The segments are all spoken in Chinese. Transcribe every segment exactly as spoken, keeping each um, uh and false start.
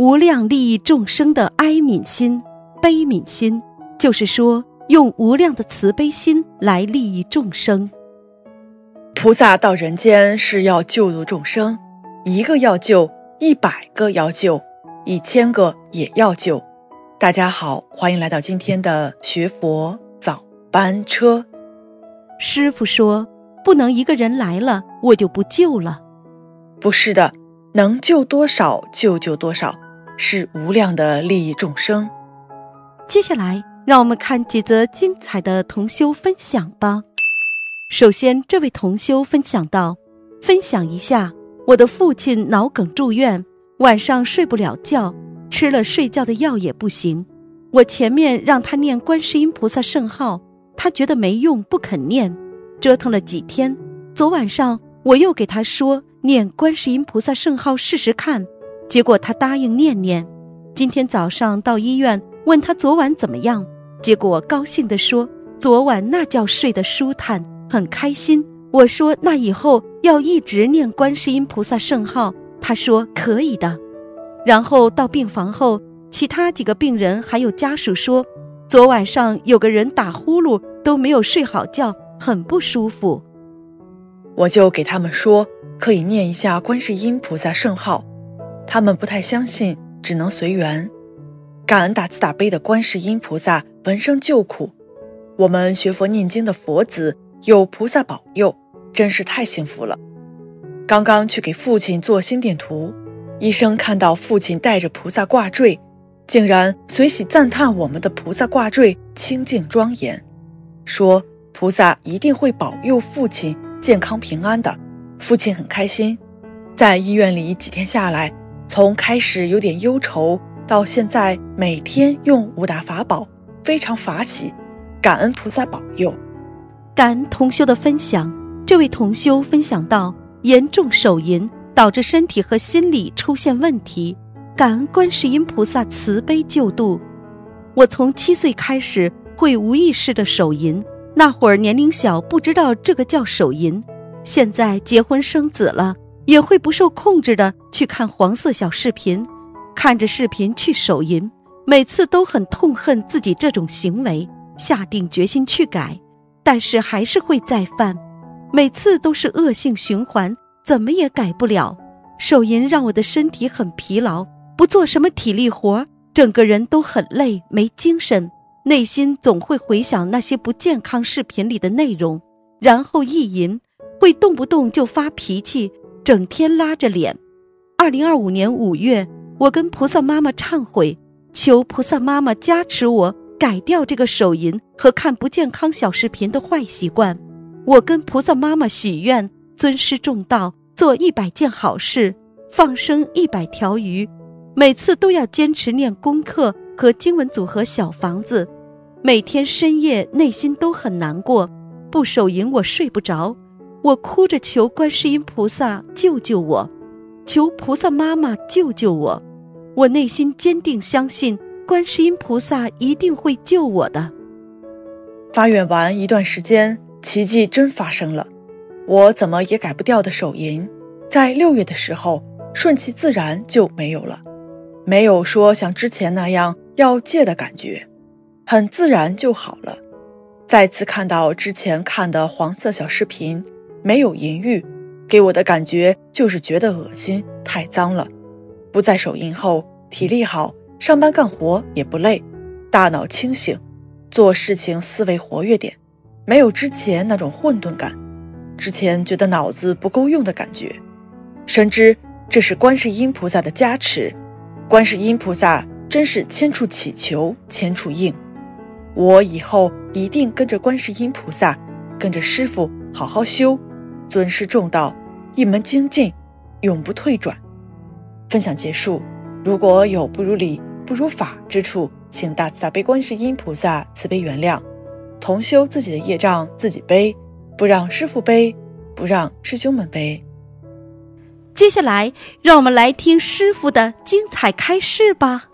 无量利益众生的哀悯心、悲悯心，就是说用无量的慈悲心来利益众生。 菩萨到人间是要救度众生，一个要救，一百个要救，一千个也要救。大家好，欢迎来到今天的学佛早班车。 师父说，不能一个人来了我就不救了。 不是的，能救多少就救多少，是无量的利益众生。 接下来让我们看几则精彩的同修分享吧。首先，这位同修分享到，分享一下，我的父亲脑梗住院，晚上睡不了觉，吃了睡觉的药也不行。我前面让他念观世音菩萨圣号，他觉得没用，不肯念，折腾了几天。昨晚上我又给他说念观世音菩萨圣号试试看，结果他答应念念。今天早上到医院问他昨晚怎么样，结果高兴地说，昨晚那觉睡得舒坦，很开心。我说那以后要一直念观世音菩萨圣号，他说可以的。然后到病房后，其他几个病人还有家属说，昨晚上有个人打呼噜都没有睡好觉，很不舒服。 我就给他们说可以念一下观世音菩萨圣号，他们不太相信，只能随缘。感恩大慈大悲的观世音菩萨闻声救苦，我们学佛念经的佛子有菩萨保佑，真是太幸福了。刚刚去给父亲做心电图，医生看到父亲带着菩萨挂坠，竟然随喜赞叹我们的菩萨挂坠清净庄严，说菩萨一定会保佑父亲健康平安的。父亲很开心。在医院里几天下来，从开始有点忧愁，到现在每天用五大法宝，非常法喜，感恩菩萨保佑。 感恩同修的分享。这位同修分享到，严重手淫导致身体和心理出现问题，感恩观世音菩萨慈悲救度。我从七岁开始会无意识的手淫，那会儿年龄小，不知道这个叫手淫。现在结婚生子了，也会不受控制的去看黄色小视频，看着视频去手淫，每次都很痛恨自己这种行为，下定决心去改，但是还是会再犯，每次都是恶性循环，怎么也改不了。手淫让我的身体很疲劳，不做什么体力活，整个人都很累，没精神，内心总会回想那些不健康视频里的内容，然后意淫，会动不动就发脾气，整天拉着脸。二零二五年五月，我跟菩萨妈妈忏悔，求菩萨妈妈加持我改掉这个手淫和看不健康小视频的坏习惯。我跟菩萨妈妈许愿，尊师重道，做一百件好事，放生一百条鱼，每次都要坚持念功课和经文组合小房子。每天深夜内心都很难过，不手淫我睡不着，我哭着求观世音菩萨救救我，求菩萨妈妈救救我。我内心坚定相信观世音菩萨一定会救我的。 发愿完一段时间，奇迹真发生了。我怎么也改不掉的手淫，在六月的时候顺其自然就没有了，没有说像之前那样要戒的感觉，很自然就好了。再次看到之前看的黄色小视频，没有淫欲，给我的感觉就是觉得恶心，太脏了。不再手淫后，体力好，上班干活也不累，大脑清醒，做事情思维活跃点，没有之前那种混沌感，之前觉得脑子不够用的感觉。深知这是观世音菩萨的加持，观世音菩萨真是千处祈求千处应。我以后一定跟着观世音菩萨，跟着师父好好修，尊师重道，一门精进，永不退转。分享结束，如果有不如理不如法之处，请大慈大悲观世音菩萨慈悲原谅。同修自己的业障自己背，不让师父背，不让师兄们背。 接下来让我们来听师父的精彩开示吧。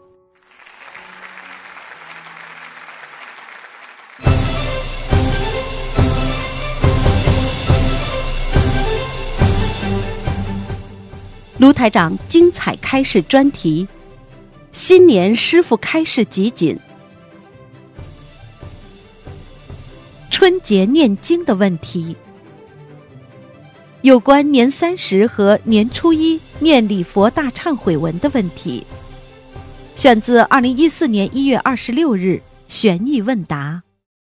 卢台长精彩开示专题： 新年师傅开示集锦。春节念经的问题，有关年三十和年初一念礼佛大忏悔文的问题，选自二零一四年一月二十六日悬疑问答。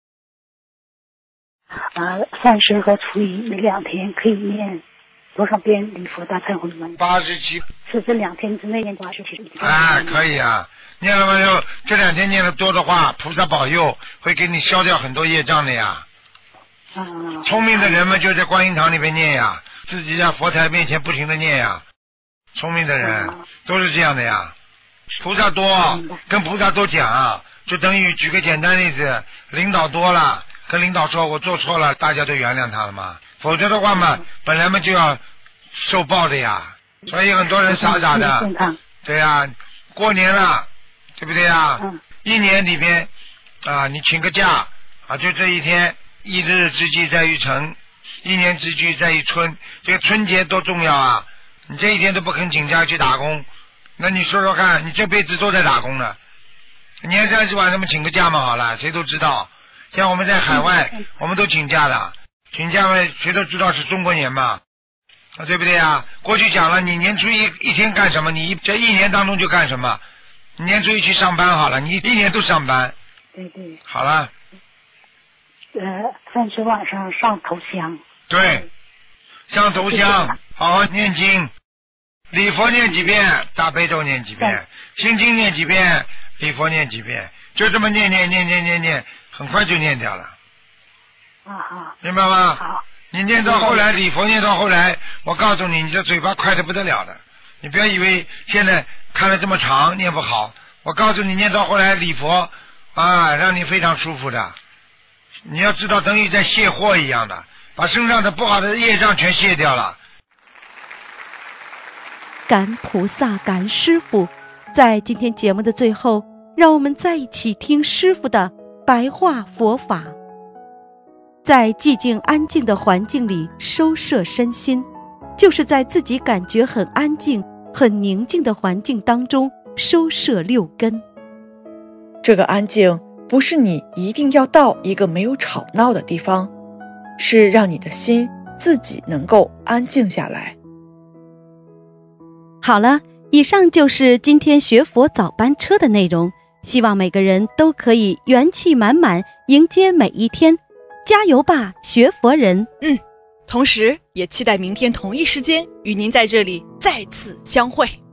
呃，三十和初一那两天可以念多少遍礼佛大忏悔文？ 八十七。 是这两天之内念八十七。 啊，可以啊，念了没有？这两天念的多的话，菩萨保佑会给你消掉很多业障的呀。 啊。 聪明的人们就在观音堂里边念呀，自己在佛台面前不停的念呀。聪明的人、啊、都是这样的呀。菩萨多，跟菩萨多讲，就等于举个简单例子，领导多了，跟领导说我做错了，大家都原谅他了嘛。否则的话嘛，本来嘛就要受报的呀。所以很多人傻傻的，对呀、啊，过年了，对不对呀、嗯？一年里边啊，你请个假啊，就这一天，一日之计在于晨，一年之计在于春。这个春节多重要啊！你这一天都不肯请假去打工，那你说说看，你这辈子都在打工呢。年三十晚上么请个假嘛好了，谁都知道。像我们在海外，我们都请假的，请假嘛谁都知道是中国年嘛。啊，对不对啊？过去讲了，你年初一一天干什么？你这一年当中就干什么？你年初一去上班好了，你一年都上班。 对对。 好了。 呃，三十晚上上头香。 对，上头香，好好念经，礼佛念几遍，大悲咒念几遍，心经念几遍，礼佛念几遍，就这么念念念念念念，很快就念掉了。 啊好。 明白吗？ 好。 你念到后来，礼佛念到后来，我告诉你，你这嘴巴快得不得了的。你不要以为现在看了这么长念不好，我告诉你，念到后来礼佛啊，让你非常舒服的。你要知道，等于在卸货一样的，把身上的不好的业障全卸掉了。 感恩菩萨，感恩师父。在今天节目的最后，让我们再一起听师父的白话佛法。在寂静安静的环境里收摄身心，就是在自己感觉很安静很宁静的环境当中收摄六根。 这个安静不是你一定要到一个没有吵闹的地方，是让你的心自己能够安静下来。 好了，以上就是今天学佛早班车的内容，希望每个人都可以元气满满迎接每一天。加油吧，学佛人！ 嗯，同时也期待明天同一时间与您在这里再次相会。